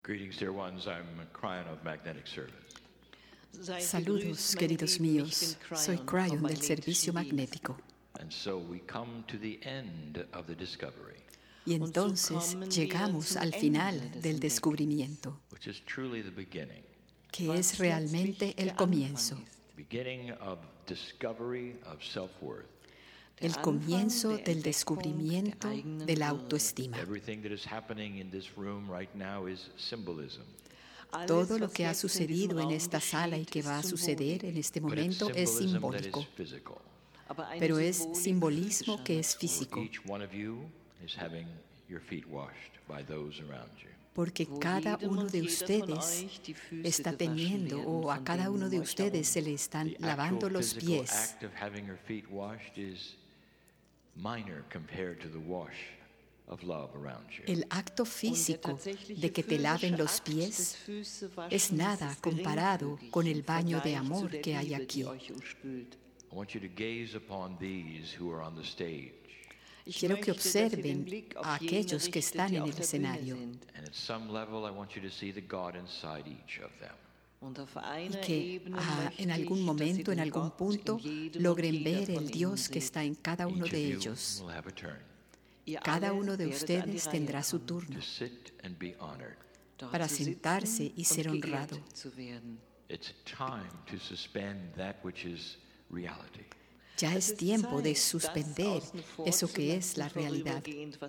Greetings, dear ones. I'm Cryon of Magnetic Service. Saludos, queridos míos. Soy Cryon del Servicio Magnético. And so we come to the end of the discovery, Y entonces llegamos al final del descubrimiento, which is truly the beginning. que es realmente el comienzo. Beginning of discovery of self-worth. El comienzo del descubrimiento de la autoestima. Everything that is happening in this room right now is symbolism. Todo lo que ha sucedido en esta sala y que va a suceder en este But it's momento es symbolism that is simbólico, physical. pero es simbolismo que es físico, Each one of you is having your feet washed by those around you. porque cada uno de ustedes está teniendo, o a cada uno de ustedes se le están The lavando actual los physical pies. act of having your feet washed is minor compared to the wash of love around you. El acto físico de que te laven los pies es nada comparado con el baño de amor que hay aquí. I want you to gaze upon these who are on the stage, Quiero que observen a aquellos que están en el escenario and at some level I want you to see the God inside each of them. y que en algún momento, en algún punto, logren ver el Dios que está en cada uno Each de of you ellos. will have a turn Cada uno de ustedes tendrá su turno to sit and be honored. para sentarse y ser honrado. It's time to suspend that which is reality. Ya es tiempo de suspender eso que es la realidad.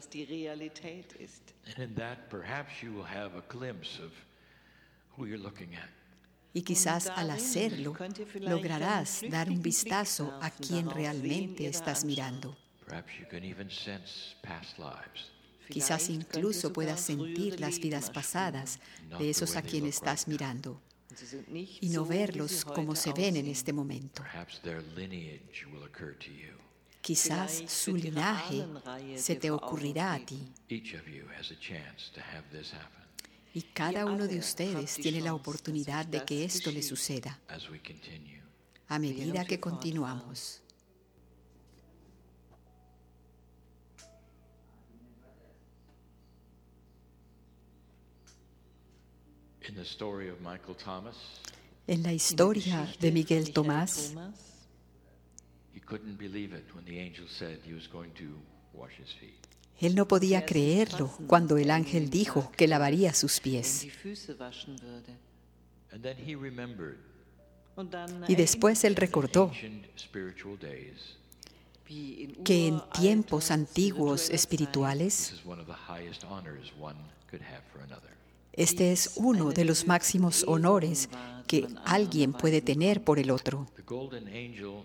And in that, perhaps you will have a glimpse of who you're looking at. Y quizás al hacerlo lograrás dar un vistazo a quien realmente estás mirando. Perhaps you can even sense past lives. Quizás incluso puedas sentir las vidas pasadas de esos a quienes estás mirando y no verlos como se ven en este momento. Perhaps their lineage will occur to you. Quizás su linaje se te ocurrirá a ti. Each of you has a chance to have this happen Y cada uno de ustedes tiene la oportunidad de que esto le suceda as we continue. a medida que continuamos. In the story of Michael Thomas, En la historia de Miguel Tomás, he couldn't believe it when the angel said he was going to wash his feet. él no podía creerlo cuando el ángel dijo que lavaría sus pies. And then he remembered Y después él recordó ancient spiritual days. que en tiempos antiguos espirituales, This is one of the highest honors one could have for another. este es uno de los máximos honores que alguien puede tener por el otro. The golden angel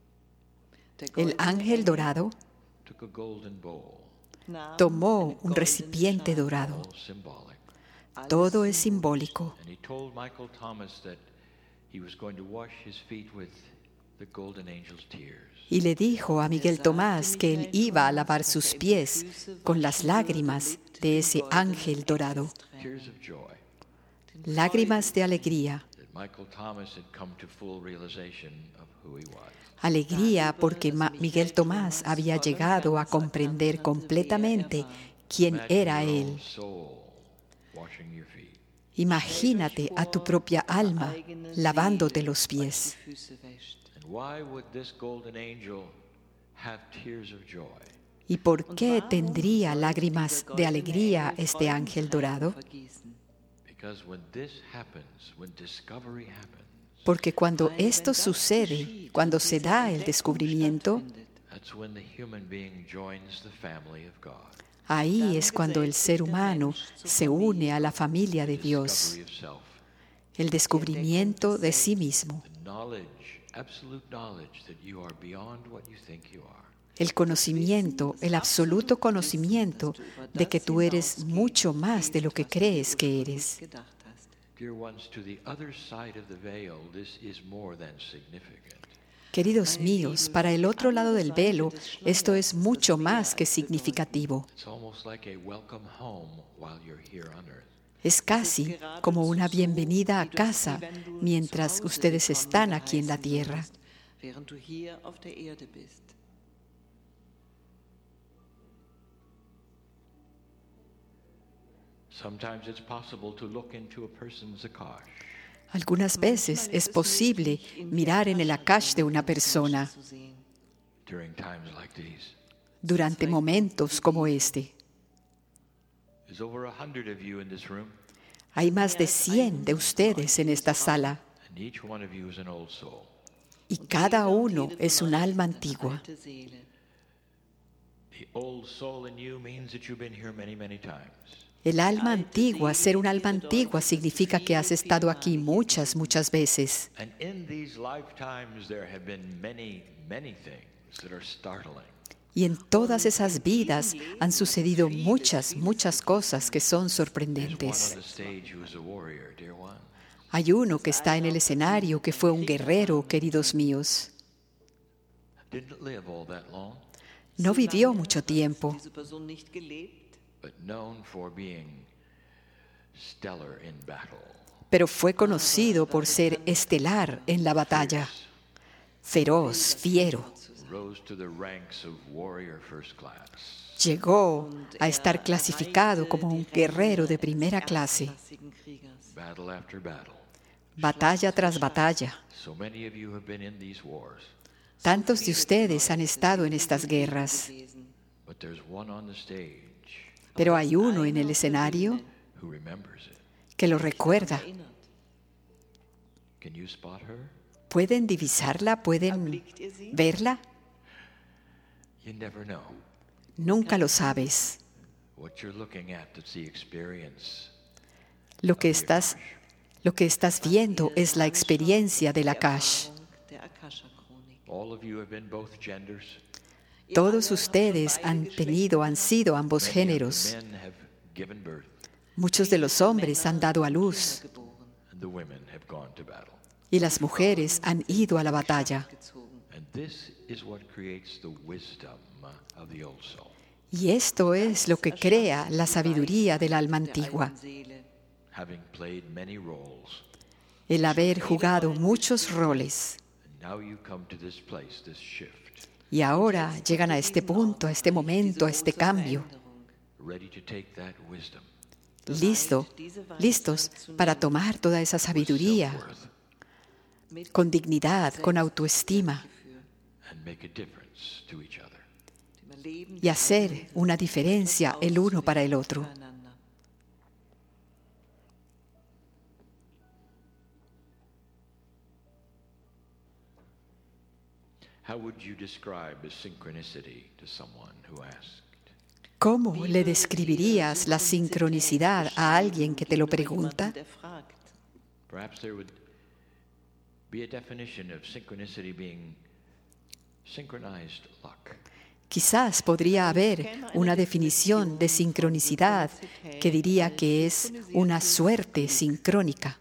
El ángel dorado took a golden bowl, tomó un recipiente dorado. all symbolic, Todo es simbólico. and he told Michael Thomas that he was going to wash his feet with the golden angel's tears. Y le dijo a Miguel Tomás que él iba a lavar sus pies con las lágrimas de ese ángel dorado. Tears of joy Lágrimas de alegría. that Michael Thomas had come to full realization of who he was. Alegría porque Miguel Tomás había llegado a comprender completamente quién era Imagine your él. own soul washing your feet. Imagínate a tu propia alma lavándote los pies. And why would this golden angel have tears of joy? ¿Y por qué tendría lágrimas de alegría este ángel dorado? Because when this happens, when discovery happens, Porque cuando esto sucede, cuando se da el descubrimiento, that's when the human being joins the family of God. ahí es cuando el ser humano se une a la familia de Dios, Discovery of self, el descubrimiento de sí mismo, the knowledge, absolute knowledge that you are beyond what you think you are. el conocimiento, el absoluto conocimiento de que tú eres mucho más de lo que crees que eres. Dear ones, to the other side of the veil, this is more than significant. Queridos míos, para el otro lado del velo, esto es mucho más que significativo. It's almost like a welcome home while you're here on earth. Es casi como una bienvenida a casa mientras ustedes están aquí en la tierra. Sometimes it's possible to look into a person's akash. Algunas veces es posible mirar en el Akash de una persona During times like these, durante momentos como este. there's over 100 of you in this room, Hay más de 100 de ustedes en esta sala and each one of you is an old soul. y cada uno es un alma antigua. The old soul in you means that you've been here many, many times. El alma antigua, ser un alma antigua, significa que has estado aquí muchas, muchas veces. And in these lifetimes, there have been many, many things that are startling. Y en todas esas vidas han sucedido muchas, muchas cosas que son There's one sorprendentes. on the stage who is a warrior, dear one. Hay uno que está en el escenario que fue un guerrero, queridos míos. Didn't live all that long, No vivió mucho tiempo, but known for being stellar in battle. pero fue conocido por ser estelar en la batalla. Feroz, fiero. Rose to the ranks of warrior first class. Llegó a estar clasificado como un guerrero de primera clase, Battle after battle. batalla tras batalla. So many of you have been in these wars, Tantos de ustedes han estado en estas guerras, but there's one on the stage pero hay uno en el escenario who remembers it. que lo recuerda. Can you spot her? ¿Pueden divisarla? ¿Pueden verla? You never know. Nunca lo sabes. What you're looking at is the experience. Lo que estás viendo es la experiencia del Akash. All of you have been both genders. Todos ustedes han sido ambos Many of the géneros. men have given birth, Muchos de los hombres han dado a luz and the women have gone to battle. y las mujeres han ido a la batalla. And this is what creates the wisdom of the old soul. Y esto es lo que crea la sabiduría del alma antigua. Having played many roles, El haber jugado muchos roles. and now you come to this place, this shift, Y ahora llegan a este punto, a este momento, a este cambio, ready to take that wisdom, listos para tomar toda esa sabiduría self-worth, con dignidad, con autoestima and make a difference to each other. y hacer una diferencia el uno para el otro. How would you describe a synchronicity to someone who asked? ¿Cómo le describirías la sincronicidad a alguien que te lo pregunta? Perhaps there would be a definition of synchronicity being synchronized luck. Quizás podría haber una definición de sincronicidad que diría que es una suerte sincrónica.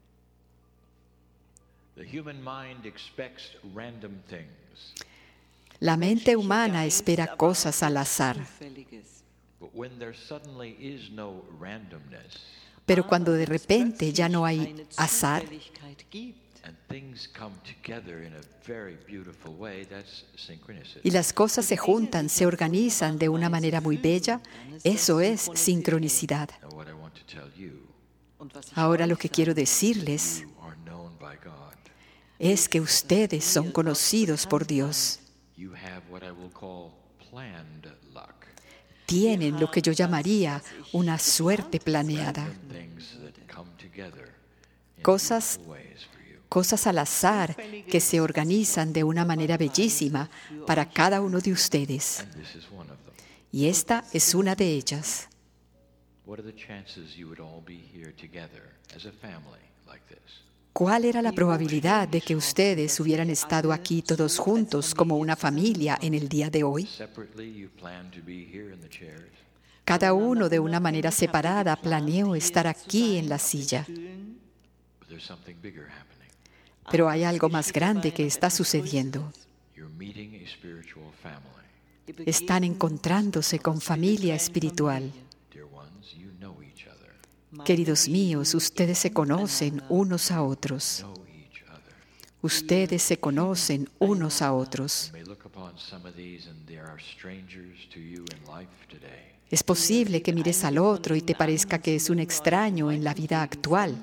The human mind expects random things. La mente humana espera cosas al azar, But when there suddenly is no randomness pero cuando de repente ya no hay azar and things come together in a very beautiful way, that's synchronicity. y las cosas se juntan, se organizan de una manera muy bella, eso es sincronicidad. Now what I want to tell you, Ahora lo que quiero decirles you are known by God. es que ustedes son conocidos por Dios. You have what I will call planned luck. Tienen lo que yo llamaría una suerte planeada, Things that come together in cosas beautiful ways for you. cosas al azar que se organizan de una manera bellísima para cada uno de ustedes. And this is one of them. Y esta es una de ellas. What are the chances you would all be here together as a family like this? ¿Cuál era la probabilidad de que ustedes hubieran estado aquí todos juntos como una familia en el día de hoy? Separately, you plan to be here in the chairs. Cada uno de una manera separada planeó estar aquí en la silla, But there's something bigger happening. pero hay algo más grande que está sucediendo. You're meeting a spiritual family. Están encontrándose con familia espiritual. Dear ones, you know each other. Queridos míos, ustedes se conocen unos a otros. Know each other. Ustedes se conocen unos a otros. You may look upon some of these and they are strangers to you in life today. Es posible que mires al otro y te parezca que es un extraño en la vida actual.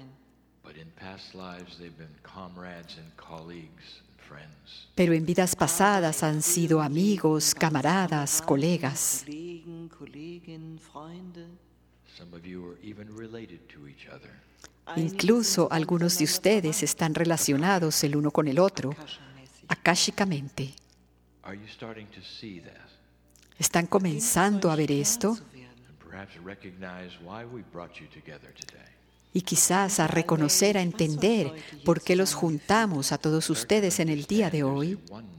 Pero en vidas pasadas han sido amigos, camaradas, colegas. Incluso algunos de ustedes están relacionados el uno con el otro, akáshicamente. ¿Están comenzando a ver esto? Y quizás a reconocer, a entender por qué los juntamos a todos ustedes en el día de hoy.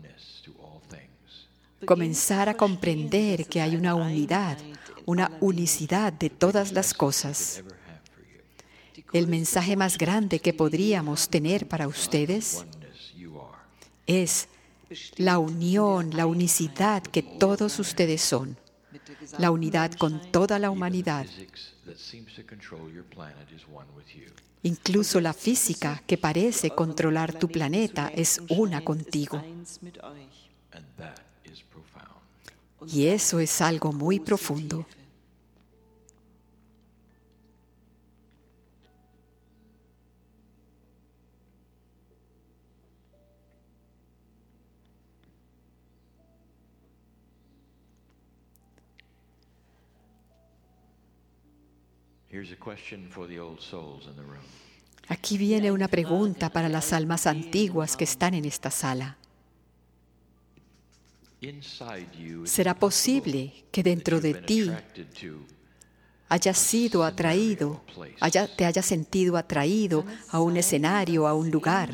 Comenzar a comprender que hay una unidad, una unicidad de todas las cosas. El mensaje más grande que podríamos tener para ustedes es la unión, la unicidad que todos ustedes son, la unidad con toda la humanidad. Incluso la física que parece controlar tu planeta es una contigo. Y eso es algo muy profundo. Aquí viene una pregunta para las almas antiguas que están en esta sala. ¿Será posible que dentro de ti hayas sido atraído, te hayas sentido atraído a un escenario, a un lugar?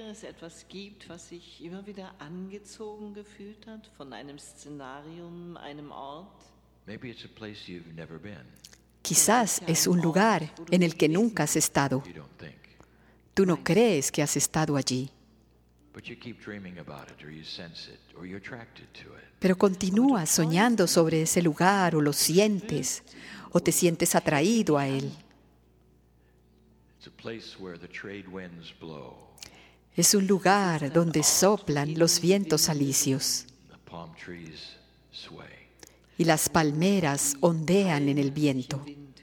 Quizás es un lugar en el que nunca has estado. Tú no crees que has estado allí. Pero continúas soñando sobre ese lugar o lo sientes o te sientes atraído a él. Es un lugar donde soplan los vientos alisios y las palmeras ondean en el viento.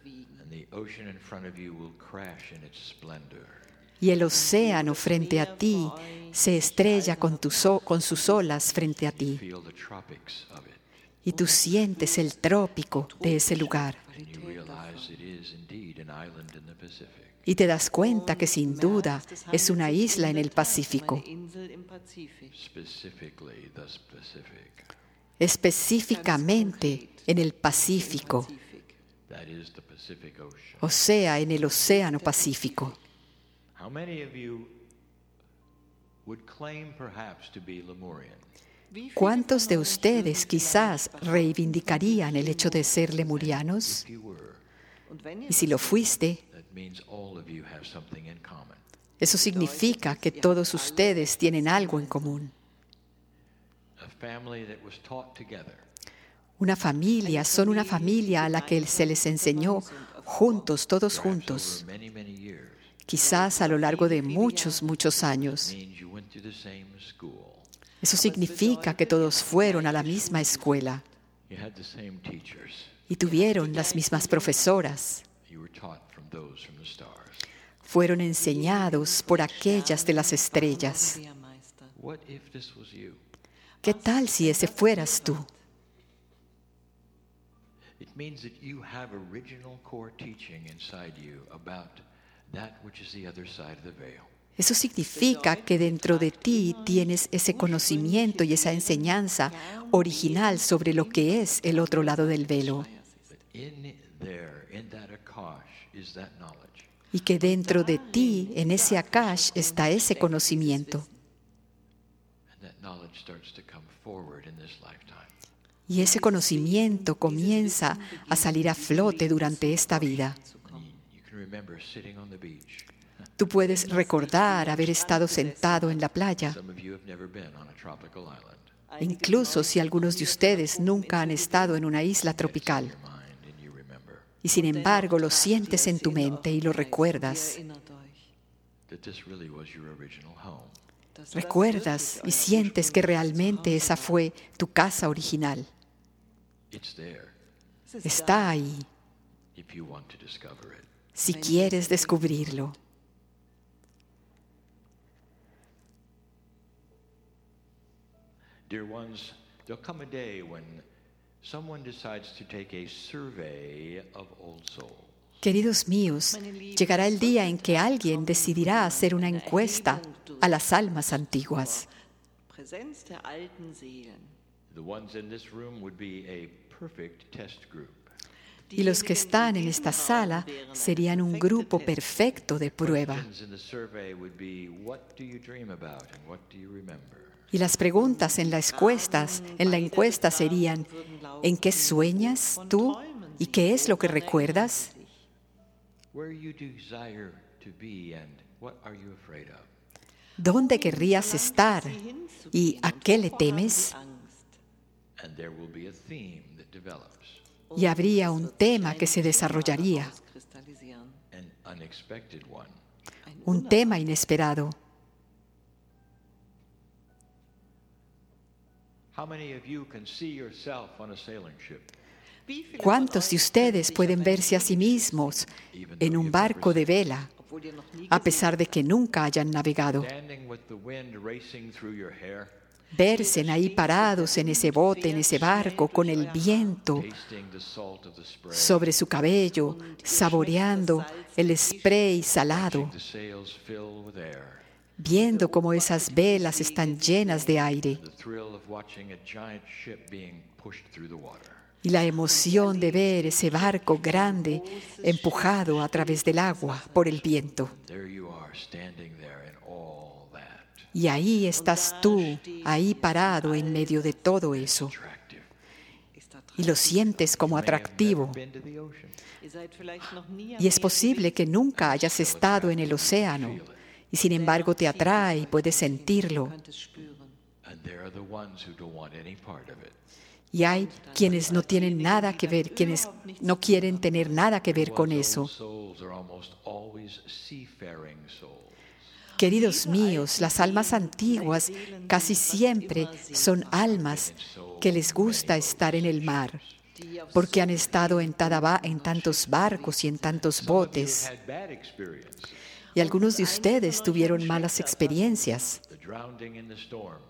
Y el océano frente a ti se estrella con sus olas frente a ti. Y tú sientes el trópico de ese lugar. Y te das cuenta que sin duda es una isla en el Pacífico. Específicamente en el Pacífico, o sea, en el Océano Pacífico. ¿Cuántos de ustedes quizás reivindicarían el hecho de ser lemurianos? Y si lo fuiste, eso significa que todos ustedes tienen algo en común. Son una familia a la que se les enseñó juntos, todos juntos, quizás a lo largo de muchos años. Eso significa que todos fueron a la misma escuela y tuvieron las mismas profesoras. Fueron enseñados por aquellas de las estrellas. ¿Qué tal si ese fueras tú? Eso significa que dentro de ti tienes ese conocimiento y esa enseñanza original sobre lo que es el otro lado del velo. Y que dentro de ti, en ese Akash, está ese conocimiento. Y ese conocimiento comienza a salir a flote durante esta vida. Tú puedes recordar haber estado sentado en la playa. Incluso si algunos de ustedes nunca han estado en una isla tropical. Y sin embargo lo sientes en tu mente y lo recuerdas. Recuerdas y sientes que realmente esa fue tu casa original. Está ahí, if you want to discover it. si quieres descubrirlo. Dear ones, there'll come a day when someone decides to take a survey of old souls. Queridos míos, llegará el día en que alguien decidirá hacer una encuesta a las almas antiguas. The ones in this room would be a perfect test group. Y los que están en esta sala serían un grupo perfecto de prueba. Questions in the survey would be, what do you dream about and what do you remember? Y las preguntas en la encuesta serían: ¿en qué sueñas tú y qué es lo que recuerdas? Where you desire to be and what are you afraid of? ¿Dónde querrías estar y a qué le temes? And there will be a theme that develops, Y habría un tema que se desarrollaría, an unexpected one. un tema inesperado. How many of you can see yourself on a sailing ship? ¿Cuántos de ustedes pueden verse a sí mismos en un barco de vela, a pesar de que nunca hayan navegado? Standing with the wind racing through your hair, Verse ahí parados en ese bote, en ese barco, con el viento tasting the salt of the spray, sobre su cabello, saboreando el spray salado, the sails fill with air, viendo cómo esas velas están llenas de aire, the thrill of watching a giant ship being pushed through the water. y la emoción de ver ese barco grande empujado a través del agua por el viento. There you are, standing there in all that. Y ahí estás tú, ahí parado en medio de todo eso. Attractive. Y lo sientes como atractivo. Been to the ocean. Y es posible que nunca hayas estado en el océano. Y sin embargo te atrae y puedes sentirlo. And there are the ones who don't want any part of it. Y hay quienes no tienen nada que ver, quienes no quieren tener nada que ver con eso. Souls are almost always seafaring souls. Queridos míos, las almas antiguas casi siempre son almas que les gusta estar en el mar, porque han estado en tantos barcos y en tantos botes. Had bad experiences. Y algunos de ustedes tuvieron malas experiencias. The drowning in the storms.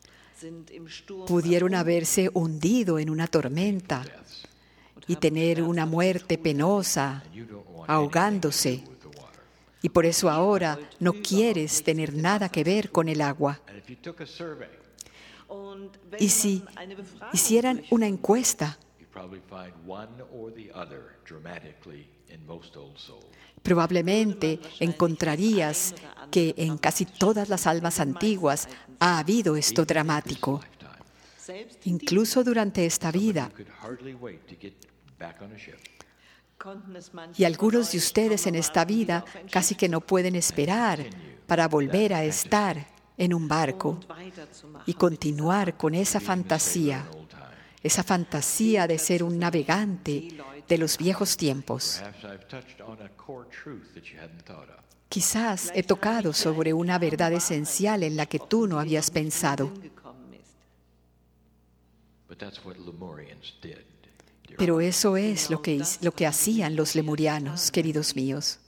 Pudieron haberse hundido en una tormenta Deaths. y tener una muerte penosa, You don't want ahogándose. with the water. Y por eso ahora no quieres tener nada que ver con el agua. And if you took a survey, Y si hicieran una encuesta, you'd probably find one or the other dramatically in most old souls. probablemente encontrarías que en casi todas las almas antiguas ha habido esto dramático. Lifetime. Incluso durante esta vida. You could hardly wait to get back on a ship. Y algunos de ustedes en esta vida casi que no pueden esperar para volver a estar en un barco y continuar con esa fantasía de ser un navegante de los viejos tiempos. Perhaps I've touched on a core truth that you hadn't thought of. Quizás he tocado sobre una verdad esencial en la que tú no habías pensado, But that's what Lemurians did. dear pero eso es lo que hacían los lemurianos, queridos míos.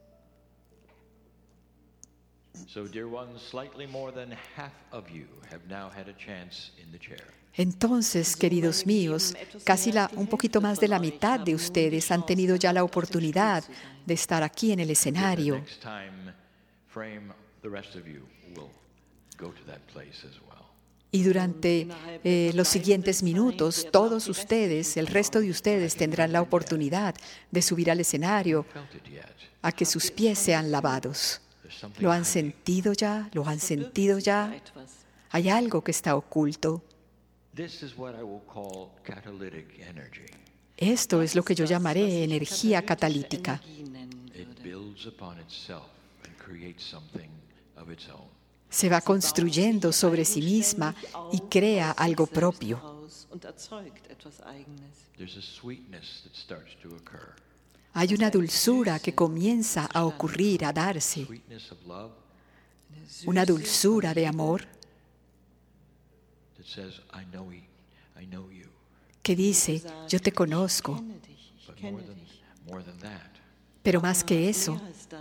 So, dear ones, slightly more than half of you have now had a chance in the chair. Entonces, queridos míos, un poquito más de la mitad de ustedes han tenido ya la oportunidad de estar aquí en el The escenario. next time frame, the rest of you will go to that place as well. Y durante los siguientes minutos, todos ustedes, el resto de ustedes, tendrán la oportunidad de subir al escenario Felt it yet? a que sus pies sean lavados. There's something ¿Lo han hiding. sentido ya? ¿Lo han sentido ya? Hay algo que está oculto. This is what I will call catalytic energy. Esto es lo que yo llamaré energía catalítica. It builds upon itself and creates something of its own. Se va construyendo sobre sí misma y crea algo propio. There's a sweetness that starts to occur. Hay una dulzura que comienza a ocurrir, a darse. Sweetness of love Una dulzura de amor that says, I know you. que dice, yo te conozco, But more than that, pero más que eso,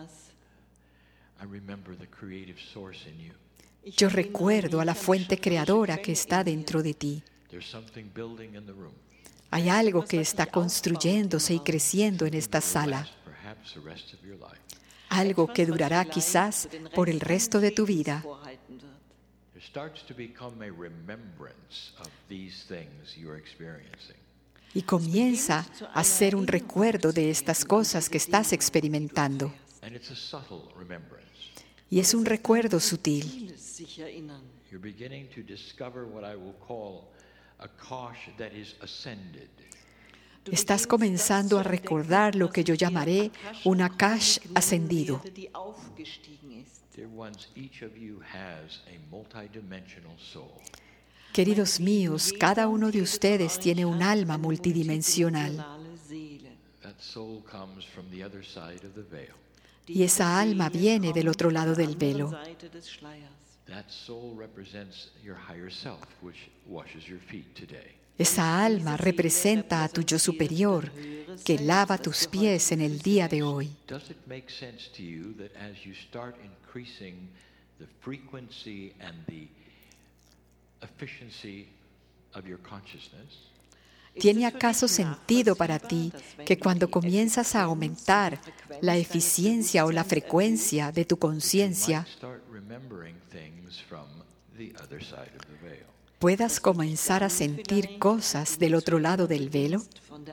I remember the creative source in you. yo recuerdo a la fuente creadora que está dentro de ti. There's something building in the room. Hay algo que está construyéndose y creciendo en esta sala, Perhaps the rest of your life. algo que durará quizás por el resto de tu vida. There starts to become a remembrance of these things you are experiencing. Y comienza a ser un recuerdo de estas cosas que estás experimentando. And it's a subtle remembrance. Y es un recuerdo sutil. You're beginning to discover what I will call a kosh that is ascended. Estás comenzando a recordar lo que yo llamaré un Akash ascendido. Dear ones, each of you has a multidimensional soul. Queridos míos, cada uno de ustedes tiene un alma multidimensional. That soul comes from the other side of the veil. Y esa alma viene del otro lado del velo. That soul represents your higher self, which washes your feet today. Esa alma representa a tu yo superior, que lava tus pies en el día de hoy. Does it make sense to you that as you start increasing the frequency and the efficiency of your consciousness, ¿Tiene acaso sentido para ti que cuando comienzas a aumentar la eficiencia o la frecuencia de tu conciencia, start remembering things from the other side of the veil? puedas comenzar a sentir cosas del otro lado del velo?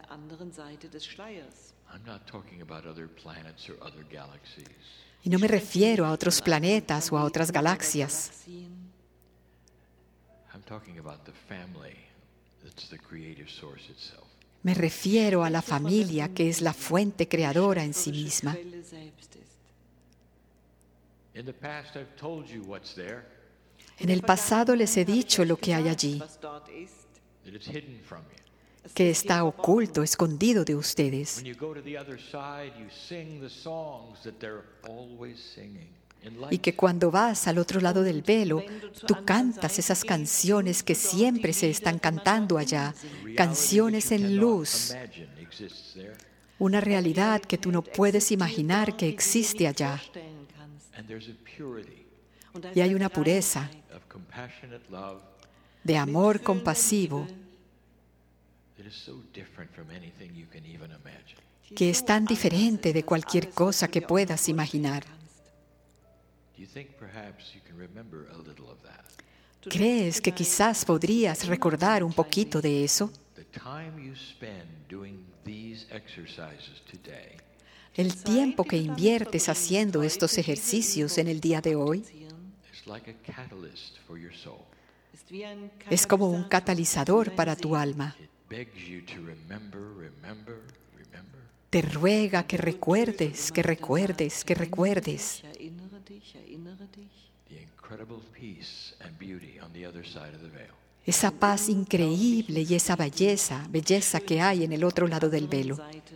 I'm not talking about other planets or other galaxies. Y no me refiero a otros planetas o a otras galaxias. I'm talking about the family that's the creative source itself. Me refiero a la familia, que es la fuente creadora en sí misma. In the past, I've told you what's there, En el pasado les he dicho lo que hay allí, that it's hidden from you. que está oculto, escondido de ustedes. When you go to the other side, you sing the songs that they're always singing. In Y light. que cuando vas al otro lado del velo, tú cantas esas canciones que siempre se están cantando allá, canciones en luz, Imagine exists there. una realidad que tú no puedes imaginar que existe allá. And there's a purity Y hay una pureza of compassionate love de amor compasivo that is so different from anything you can even imagine. que es tan diferente de cualquier cosa que puedas imaginar. Do you think perhaps you can remember a little of that? ¿Crees que quizás podrías recordar un poquito de eso? The time you spend doing these exercises today El tiempo que inviertes haciendo estos ejercicios en el día de hoy is like a catalyst for your soul. es como un catalizador para tu alma. It begs you to remember, remember, remember. Te ruega que recuerdes, que recuerdes, que recuerdes The incredible peace and beauty on the other side of the veil. esa paz increíble y esa belleza que hay en el otro lado del velo.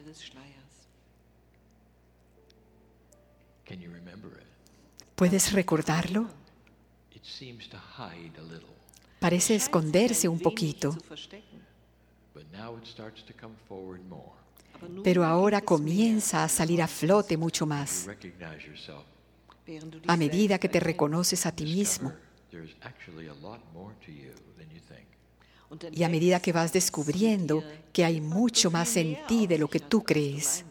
Can you remember it? ¿Puedes recordarlo? It seems to hide a little, Parece esconderse un poquito, but now it starts to come forward more. pero ahora comienza a salir a flote mucho más. You recognize yourself. A medida que te reconoces a ti mismo There's actually a lot more to you than you think. y a medida que vas descubriendo que hay mucho más en ti de lo que tú crees.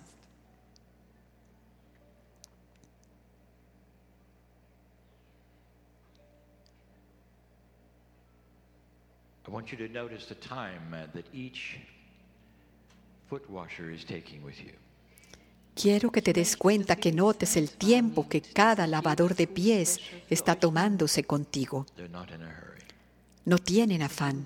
I want you to notice the time that each foot washer is taking with you. Quiero que te des cuenta, que notes el tiempo que cada lavador de pies está tomándose contigo. They're not in a hurry. No tienen afán.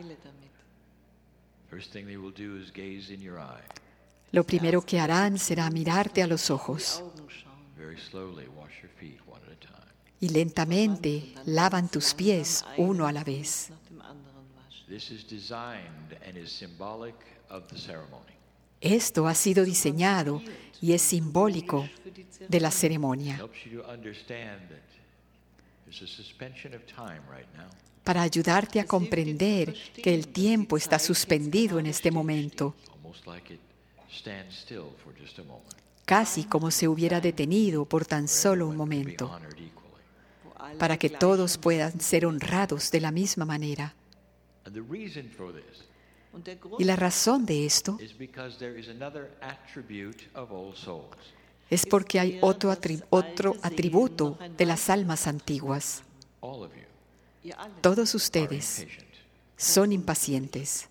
First thing they will do is gaze in your eye. Lo primero que harán será mirarte a los ojos Very slowly wash your feet one at a time. y lentamente lavan tus pies uno a la vez. This is designed and is symbolic of the ceremony. Esto ha sido diseñado y es simbólico de la ceremonia. Helps you to understand that There's a suspension of time right now. para ayudarte a comprender que el tiempo está suspendido en este momento, Almost like it stands still for just a moment. casi como se hubiera detenido por tan solo un Be momento, honored equally. para que todos puedan ser honrados de la misma manera. And the reason for this Y la razón de esto is because there is another attribute of all souls. es porque hay otro atributo de las almas antiguas. All of you Todos are ustedes impatient. son impacientes.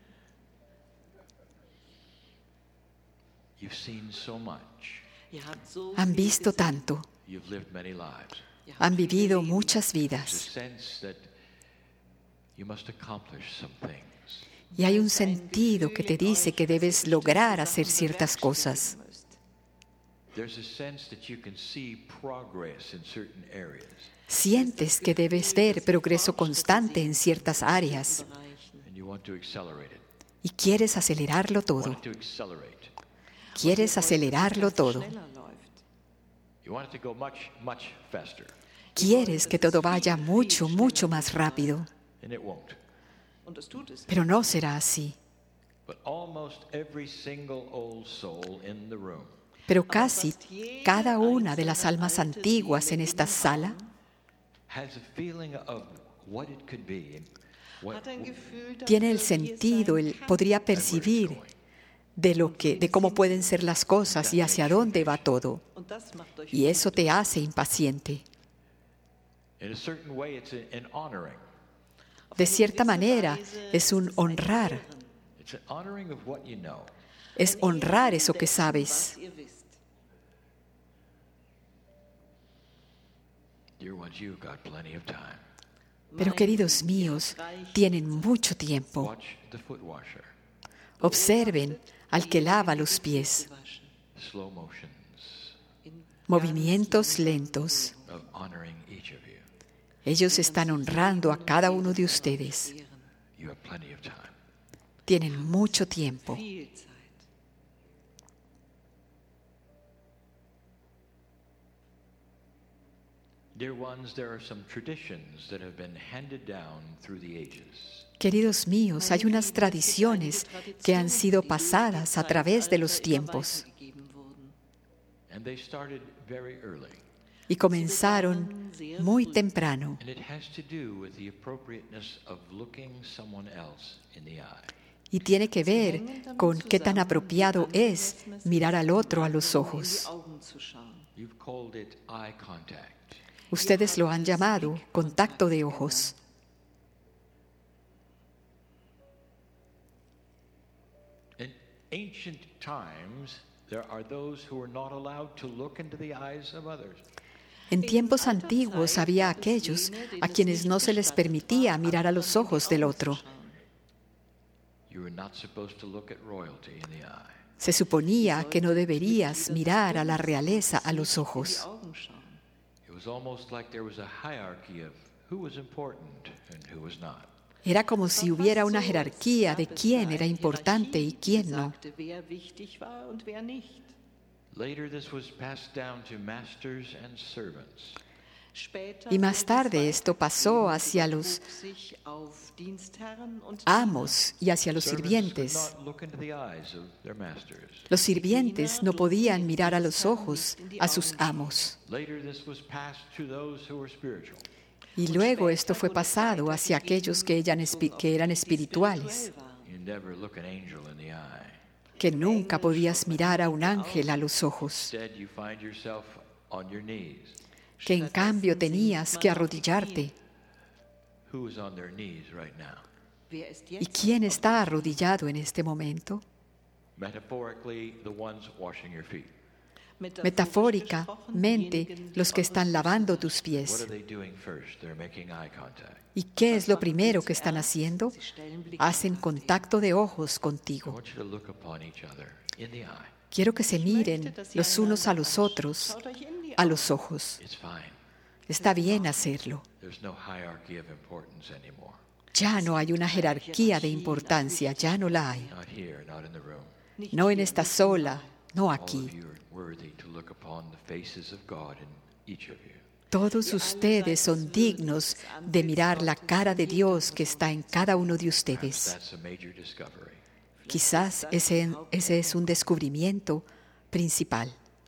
You've seen so much. Han visto tanto, You've lived many lives. han vivido muchas There's a vidas sense that you must accomplish some things. y hay un sentido que te dice que debes lograr hacer ciertas cosas. There's a sense that you can see progress in certain areas. Sientes que debes ver progreso constante en ciertas áreas And you want to accelerate it. y quieres acelerarlo todo. Want it to accelerate. Quieres acelerarlo todo. You want it to go much, much faster. Quieres que todo vaya mucho, mucho más rápido. And it won't. Pero no será así. But almost every single old soul in the room Pero casi cada una de las almas antiguas en esta sala has a feeling of what it could be and tiene el sentido, podría percibir de cómo pueden ser las cosas y hacia dónde va todo. Y eso te hace impaciente. in a certain way it's an honoring. De cierta manera, es un honrar. It's an honoring of what you know. Es honrar eso que sabes. Dear ones, you've got plenty of time. Pero queridos míos, tienen mucho tiempo. Watch the foot washer. Observen al que lava los pies. Slow motions Movimientos lentos. of honoring each of you. Ellos están honrando a cada uno de ustedes. You have plenty of time. Tienen mucho tiempo. Dear ones, there are some traditions that have been handed down through the ages. Queridos míos, hay unas tradiciones que han sido pasadas a través de los tiempos And they started very early. y comenzaron muy temprano. And it has to do with the appropriateness of looking someone else in the eye. Y tiene que ver con qué tan apropiado es mirar al otro a los ojos. You've called it eye contact. Ustedes lo han llamado contacto de ojos. In ancient times, there are those who were not allowed to look into the eyes of others. En tiempos antiguos había aquellos a quienes no se les permitía mirar a los ojos del otro. You were not supposed to look at royalty in the eye. Se suponía que no deberías mirar a la realeza a los ojos. It was almost like there was a hierarchy of who was important and who was not. Era como si hubiera una jerarquía de quién era importante y quién no. Later, this was passed down to masters and servants. Y más tarde esto pasó hacia los amos y hacia los Servants sirvientes. could not look into the eyes of their masters. Los sirvientes no podían mirar a los ojos a sus amos. Later, this was passed to those who were spiritual. Y luego esto fue pasado hacia aquellos que eran espirituales, You never look an angel in the eye. que nunca podías mirar a un ángel a los ojos, Instead, you find yourself on your knees. que en cambio tenías que arrodillarte. Who is on their knees right now? ¿Y quién está arrodillado en este momento? Metaphorically, the ones washing your feet. Metafóricamente, los que están lavando tus What pies. are they doing first? They're making eye contact. ¿Y qué es lo primero que están haciendo? Hacen contacto de ojos I contigo. want you to look upon each other in the eye. Quiero que se miren los unos a los otros a los ojos. It's fine. Está bien hacerlo. There's no hierarchy of importance anymore. Ya no hay una jerarquía de importancia, ya no la hay. Not here, not in the room. No en esta sola, no All of aquí. you are worthy to look upon the faces of God in each of you. Todos ustedes son dignos de mirar la cara de Dios que está en cada uno de ustedes. Quizás ese es un descubrimiento principal.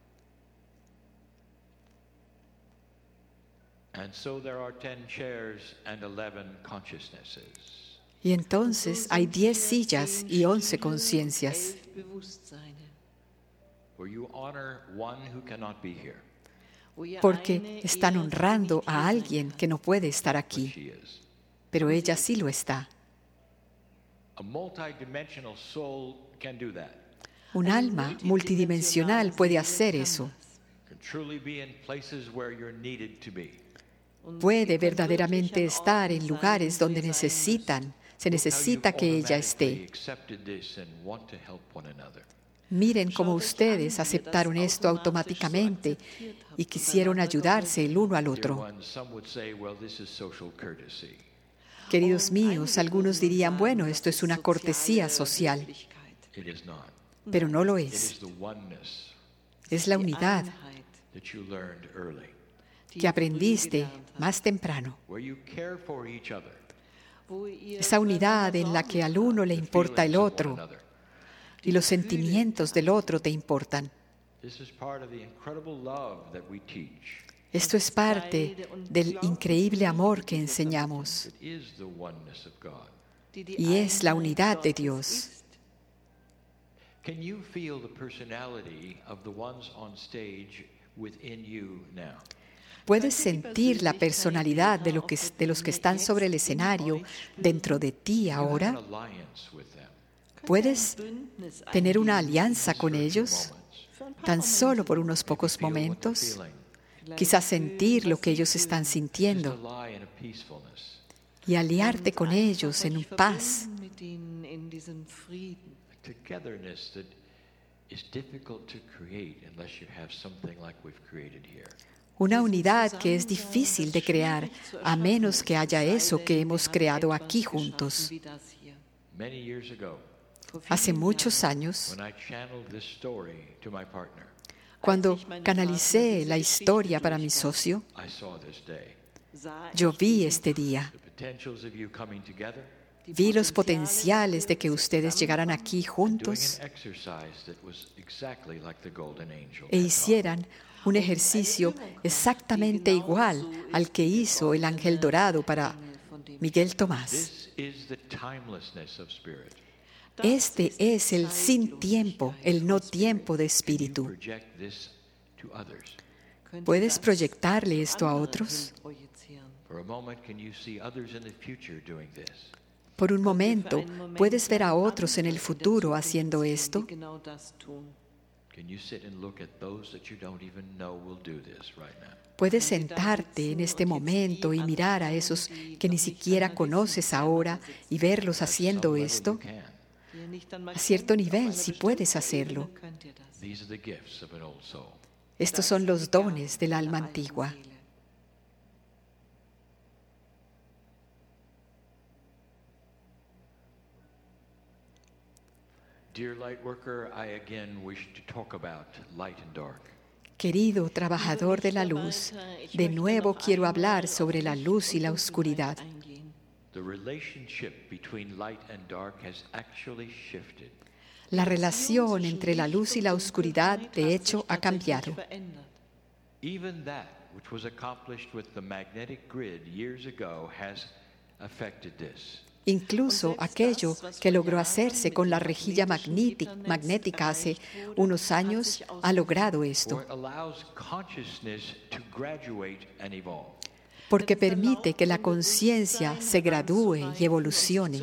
Y entonces hay 10 sillas y 11 conciencias. Porque están honrando a alguien que no puede estar aquí, pero ella sí lo está. Un alma multidimensional puede hacer eso. Puede verdaderamente estar en lugares donde se necesita que ella esté. Miren cómo ustedes aceptaron esto automáticamente y quisieron ayudarse el uno al otro. Queridos míos, algunos dirían, bueno, esto es una cortesía social, pero no lo es. Es la unidad que aprendiste más temprano. Esa unidad en la que al uno le importa el otro y los sentimientos del otro te importan. Esto es parte del increíble amor que enseñamos y es la unidad de Dios. ¿Puedes sentir la personalidad de los que están sobre el escenario dentro de ti ahora? ¿Puedes tener una alianza con ellos tan solo por unos pocos momentos? Quizás sentir lo que ellos están sintiendo y aliarte con ellos en paz. Una unidad que es difícil de crear a menos que haya eso que hemos creado aquí juntos. Hace muchos años, cuando canalicé la historia para mi socio, yo vi este día. Vi los potenciales de que ustedes llegaran aquí juntos e hicieran un ejercicio exactamente igual al que hizo el ángel dorado para Miguel Tomás. Este es el sin tiempo, el no tiempo de espíritu. ¿Puedes proyectarle esto a otros? Por un momento, ¿puedes ver a otros en el futuro haciendo esto? Puedes sentarte en este momento y mirar a esos que ni siquiera conoces ahora y verlos haciendo esto. A cierto nivel, si puedes hacerlo. Estos son los dones del alma antigua. Querido trabajador de la luz, de nuevo quiero hablar sobre la luz y la oscuridad. La relación entre la luz y la oscuridad, de hecho, ha cambiado. Incluso aquello que logró hacerse con la rejilla magnética hace unos años ha logrado esto. Porque permite que la conciencia se gradúe y evolucione.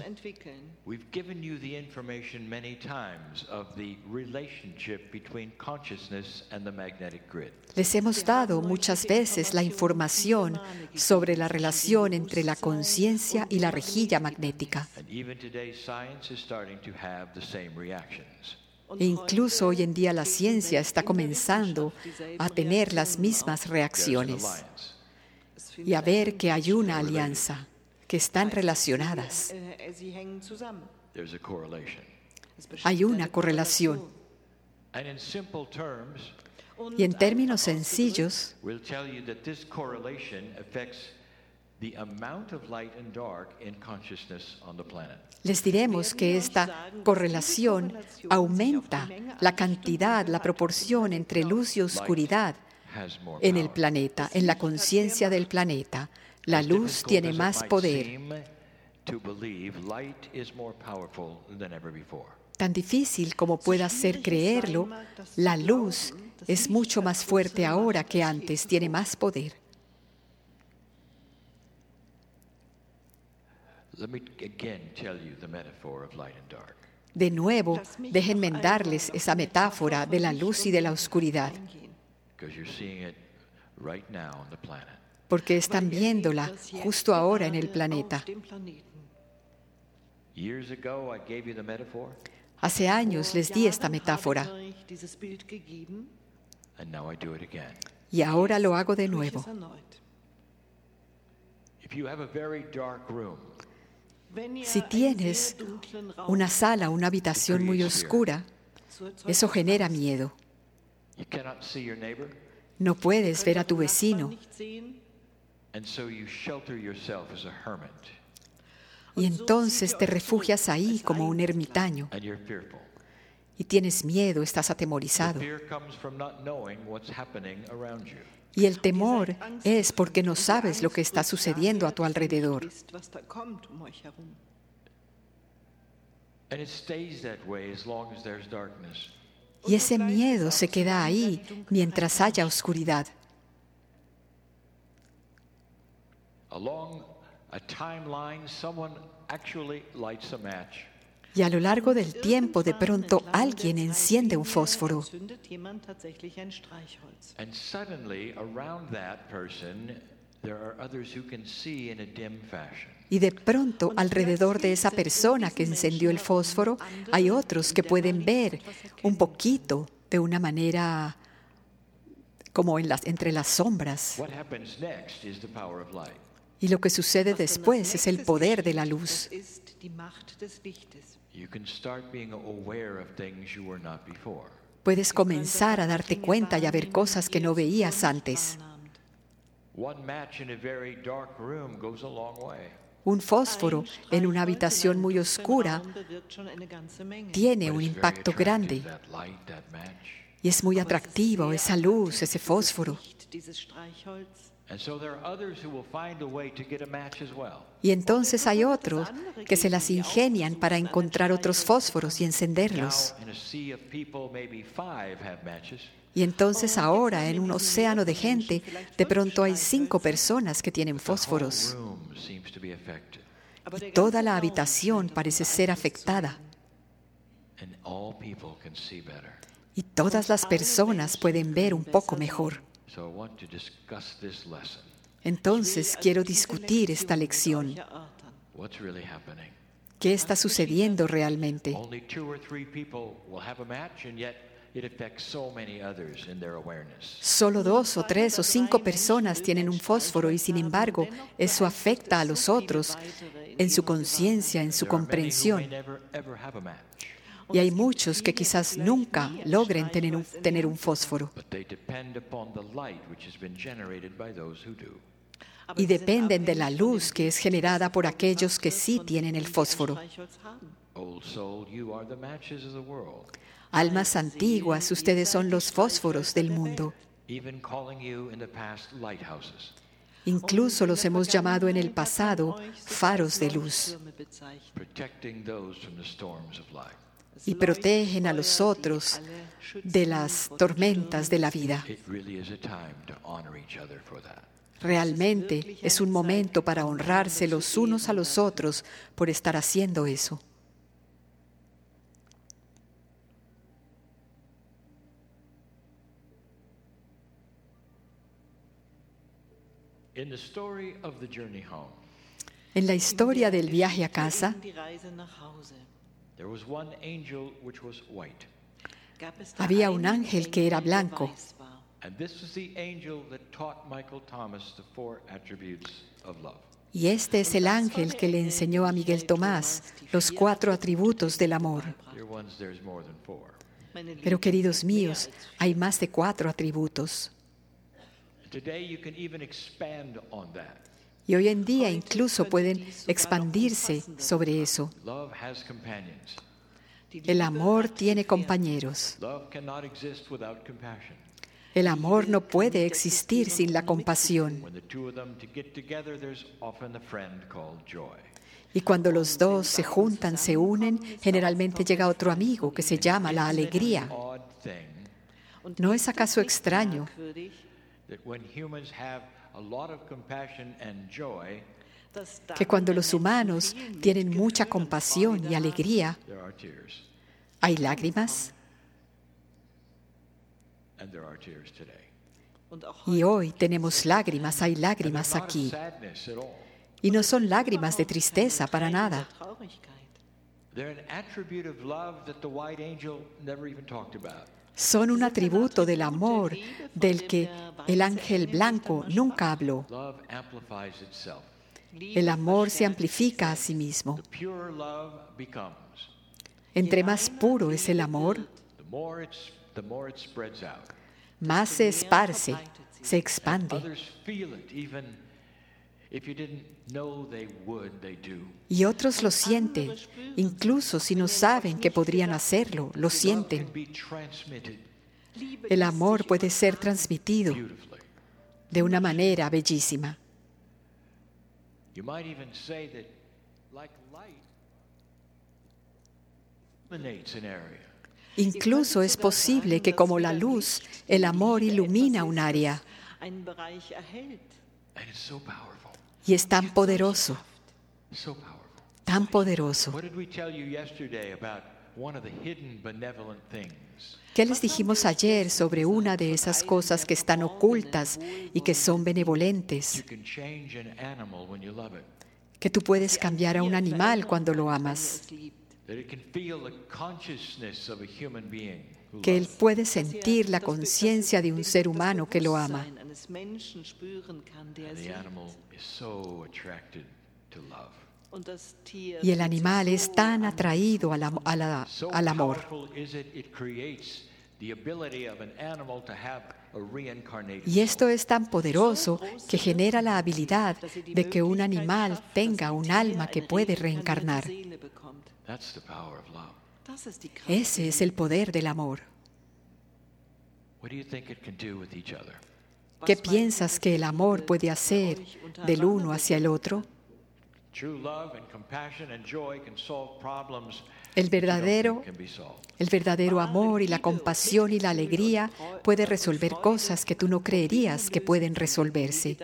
Les hemos dado muchas veces la información sobre la relación entre la conciencia y la rejilla magnética. E incluso hoy en día la ciencia está comenzando a tener las mismas reacciones y a ver que hay una alianza, que están relacionadas. Hay una correlación. Y en términos sencillos, we'll tell you that this correlation affects the amount of light and dark in consciousness on the planet. les diremos que esta correlación aumenta la cantidad, la proporción entre luz y oscuridad en el planeta, en la conciencia del planeta. La luz tiene más poder. Tan difícil como pueda ser creerlo, la luz es mucho más fuerte ahora que antes, tiene más poder. De nuevo, déjenme darles esa metáfora de la luz y de la oscuridad, porque están viéndola justo ahora en el planeta. Hace años les di esta metáfora y ahora lo hago de nuevo. Si tienes una sala, una habitación muy oscura, eso genera miedo. No puedes ver a tu vecino. Y entonces te refugias ahí como un ermitaño. Y tienes miedo, estás atemorizado. Y el temor es porque no sabes lo que está sucediendo a tu alrededor. Y ese miedo se queda ahí mientras haya oscuridad. Y a lo largo del tiempo, de pronto, alguien enciende un fósforo. Y de pronto, alrededor de esa persona que encendió el fósforo, hay otros que pueden ver un poquito de una manera como entre las sombras. Y lo que sucede después es el poder de la luz. Puedes comenzar a darte cuenta y a ver cosas que no veías antes. Un fósforo en una habitación muy oscura tiene un impacto grande. Y es muy atractivo esa luz, ese fósforo. Y entonces hay otros que se las ingenian para encontrar otros fósforos y encenderlos. Y entonces ahora, en un océano de gente, de pronto hay 5 personas que tienen fósforos. Y toda la habitación parece ser afectada. Y todas las personas pueden ver un poco mejor. Entonces quiero discutir esta lección. ¿Qué está sucediendo realmente? Solo 2 o 3 o 5 personas tienen un fósforo y sin embargo eso afecta a los otros en su conciencia, en su comprensión. Y hay muchos que quizás nunca logren tener un fósforo. Y dependen de la luz que es generada por aquellos que sí tienen el fósforo. Almas antiguas, ustedes son los fósforos del mundo. Incluso los hemos llamado en el pasado faros de luz. Y protegen a los otros de las tormentas de la vida. Realmente es un momento para honrarse los unos a los otros por estar haciendo eso. En la historia del viaje a casa, había un ángel que era blanco. Y este es el ángel que le enseñó a Miguel Tomás los 4 atributos del amor. Pero queridos míos, hay más de 4 atributos. Today you can even expand on that. Y hoy en día incluso pueden expandirse sobre eso. Love has companions. El amor tiene compañeros. Love cannot exist without compassion. El amor no puede existir sin la compasión. When the two of them to get together, there's often a friend called joy. Y cuando los dos se juntan, se unen, generalmente llega otro amigo que se llama la alegría. Odd thing ¿No es acaso extraño that when humans have a lot of compassion and joy, que cuando los humanos tienen mucha compasión y alegría, there are tears, hay lágrimas? and there are tears today. Y hoy tenemos lágrimas, hay lágrimas Not aquí. sadness at all. Y no son lágrimas de tristeza para nada. They're an attribute of love that the white angel never even talked about. Son un atributo del amor del que el ángel blanco nunca habló. Love amplifies itself. El amor se amplifica a sí mismo. The pure love becomes. Entre más puro es el amor, The more it spreads out. más se esparce, se expande. Others feel it, even if you didn't know they would, they do. Y otros lo sienten, incluso si no saben que podrían hacerlo, lo Love sienten. can be transmitted El amor puede ser transmitido beautifully. de una manera bellísima. You might even say that, like light, illuminates an area. Incluso es posible que como la luz, el amor ilumina un área And it's so powerful. y es tan poderoso, So powerful. tan poderoso. What did we tell you yesterday about one of the hidden benevolent things? ¿Qué les dijimos ayer sobre una de esas cosas que están ocultas y que son benevolentes? You can change an animal when you love it. Que tú puedes cambiar a un animal cuando lo amas, That it can feel the consciousness of a human being who que él loves it. puede sentir la conciencia de un ser humano que lo ama. And the animal is so attracted to love. Y el animal es tan atraído So al amor. powerful is it, it creates the ability of an animal to have a reincarnated Y esto soul. es tan poderoso que genera la habilidad de que un animal tenga un alma que puede reencarnar. That's the power of love. Ese es el poder del amor. What do you think it can do with each other? ¿Qué piensas que el amor puede hacer del uno hacia el otro? True love and compassion and joy can solve problems El that you don't verdadero think can be solved. El verdadero amor y la compasión y la alegría puede resolver cosas que tú no creerías que pueden resolverse.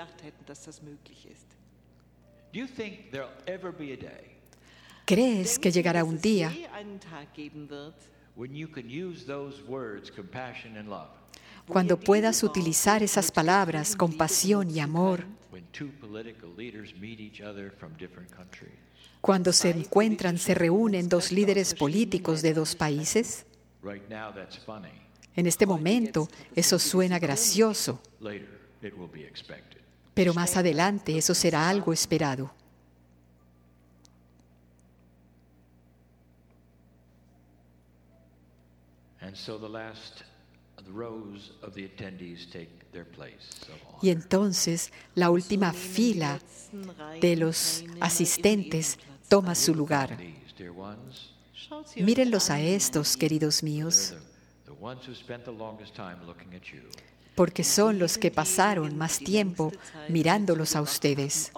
Do you think there'll ever be a day ¿Crees que llegará un día when you can use those words, compassion and love, cuando puedas utilizar esas palabras, compasión y amor, when two political leaders meet each other from different countries? cuando se encuentran, se reúnen dos líderes políticos de dos países? Right now that's funny. En este momento eso suena gracioso, Later it will be expected. pero más adelante eso será algo esperado. And so the rows of the attendees take their place of honor. Y entonces la última fila de los asistentes toma su lugar. These dear ones, Mírenlos a estos, queridos míos, the ones who spent the longest time looking at you. porque son los que pasaron más tiempo mirándolos a ustedes.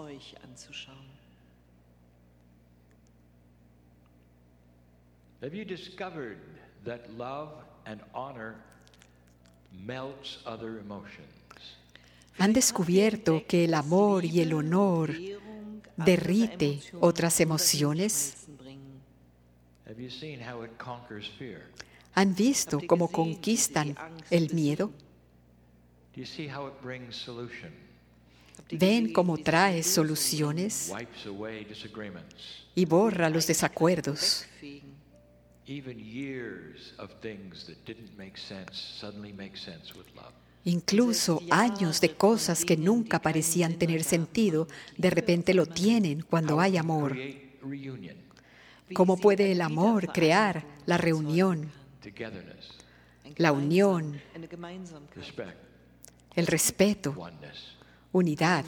Have you discovered that love and honor melts other emotions? ¿Han descubierto que el amor y el honor derrite otras emociones? Have you seen how it conquers fear? ¿Han visto cómo conquistan el miedo? Do you see how it brings solution? ¿Ven cómo trae soluciones Wipes away disagreements. y borra los desacuerdos? Even years of things that didn't make sense suddenly make sense with love. Incluso años de cosas que nunca parecían tener sentido, de repente lo tienen cuando hay amor. Create reunion, ¿Cómo puede el amor crear la reunión, togetherness. la unión, respect, el respeto, oneness. unidad.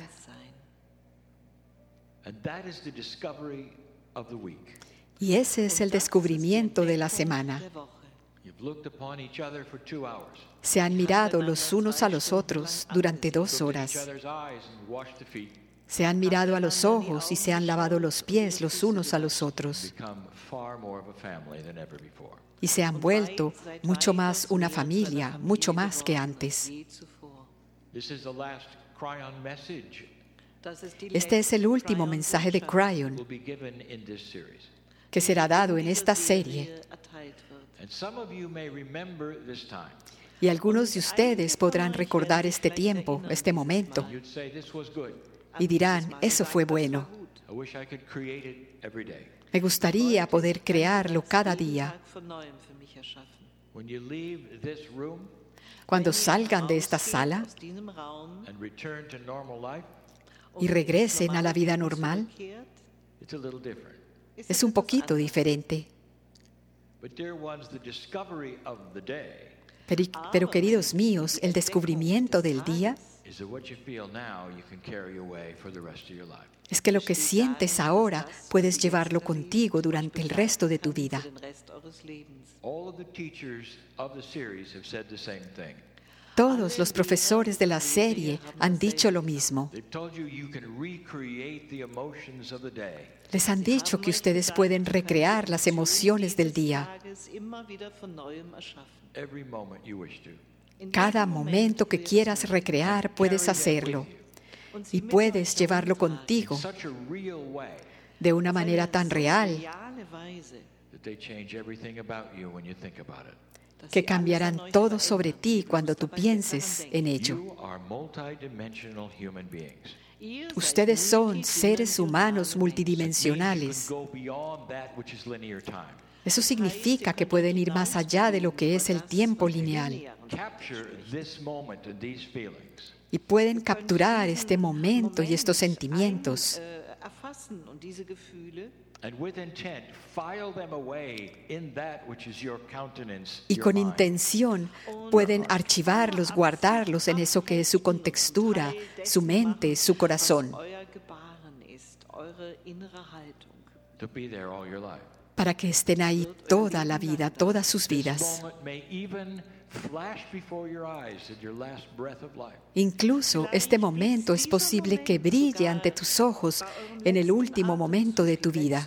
And that is the discovery of the week. Y ese es el descubrimiento de la semana. You've looked upon each other for 2 hours. Se han mirado los unos a los otros durante 2 Looked at each horas. other's eyes and washed the feet. Se han mirado a los ojos y se han lavado los pies los unos a los otros. Become far more of a family than ever before. Y se han vuelto mucho más una familia, mucho más que antes. This is the last Cryon message Este es el último mensaje de Cryon will be given in this series. que será dado en esta serie. And some of you may remember this time. Y algunos de ustedes podrán recordar este tiempo, este momento, You'd say this was good. y dirán, eso fue bueno. I wish I could create it every day. Me gustaría poder crearlo cada día. When you leave this room Cuando salgan de esta sala and return to normal life, y regresen a la vida normal, it's a little different. es un poquito diferente. But dear ones, the discovery of the day Pero queridos míos, el descubrimiento del día is that what you feel now you can carry away for the rest of your life. es que lo que sientes ahora puedes llevarlo contigo durante el resto de tu vida. All of the teachers of the series have said the same thing. Todos los profesores de la serie han dicho lo mismo. They've told you you can recreate the emotions of the day. Les han dicho que ustedes pueden recrear las emociones del día. Every moment you wish to. Cada momento que quieras recrear puedes hacerlo y puedes llevarlo contigo Such a real way de una manera tan real that they change everything about you when you think about it. que cambiarán todo sobre ti cuando tú pienses en ello. You are multidimensional human beings. Ustedes son seres humanos multidimensionales. Go beyond that which is linear time. Eso significa que pueden ir más allá de lo que es el tiempo lineal Capture this moment and these feelings. y pueden capturar este momento y estos sentimientos And with intent, file them away in that which is your countenance, y your con mind. intención pueden archivarlos, guardarlos en eso que es su contextura, su mente, su corazón, To be there all your life. para que estén ahí toda la vida, todas sus This vidas. moment may even flash before your eyes at your last breath of life. Incluso este momento es posible que brille ante tus ojos en el último momento de tu vida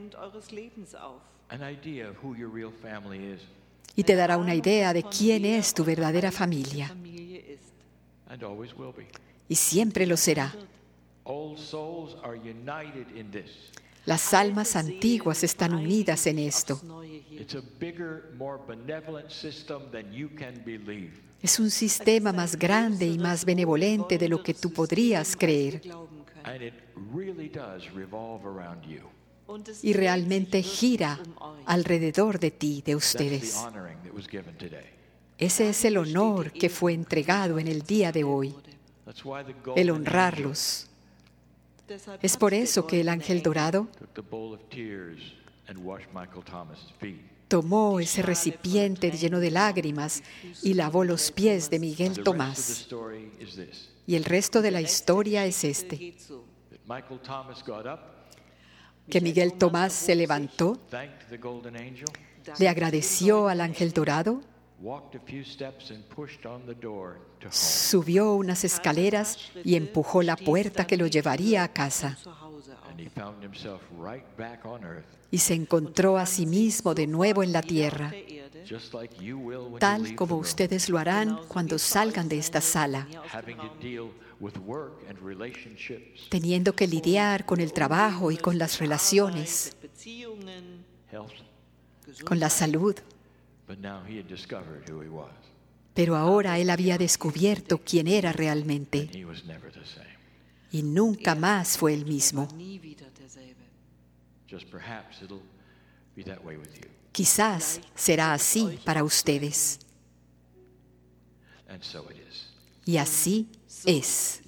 An idea of who your real family is. y te dará una idea de quién es tu verdadera familia, And always will be. y siempre lo será. Old souls are united in this. Las almas antiguas están unidas en esto. It's a bigger, more benevolent system than you can believe. Es un sistema más grande y más benevolente de lo que tú podrías creer, And it really does revolve around you. y realmente gira alrededor de ti, de That's the ustedes. honoring that was given today. Ese es el honor que fue entregado en el día de hoy, That's why the el golden honrarlos. Es por eso que el ángel dorado took the bowl of tears and washed Michael Thomas's feet. tomó ese recipiente lleno de lágrimas y lavó los pies de Miguel The rest of the Tomás. story is this. Y el resto de la historia es este, That Michael Thomas got up, que Miguel Tomás se levantó, thanked the golden angel, le agradeció al ángel dorado, walked a few steps and pushed on the door to home. subió unas escaleras y empujó la puerta que lo llevaría a casa. And he found himself right back on earth, Y se encontró a sí mismo de nuevo en la tierra, just like you will when you tal leave como the room, ustedes lo harán cuando salgan de esta sala, having to deal with work and relationships, teniendo que lidiar con el trabajo y con las relaciones, health, con la salud. but now he had discovered who he was. Pero ahora él había descubierto quién era realmente He was never the same. y nunca más fue el mismo. Just perhaps it'll be that way with you. Quizás será así para ustedes. And so it is. Y así es.